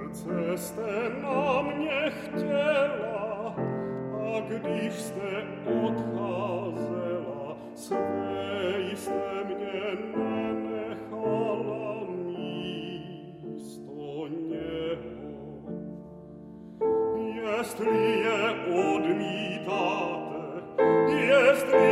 Serce jste na mě chtěla, a když jste odcházela, své jste mě nenechala místo něho. Jestli je odmítáte, jestli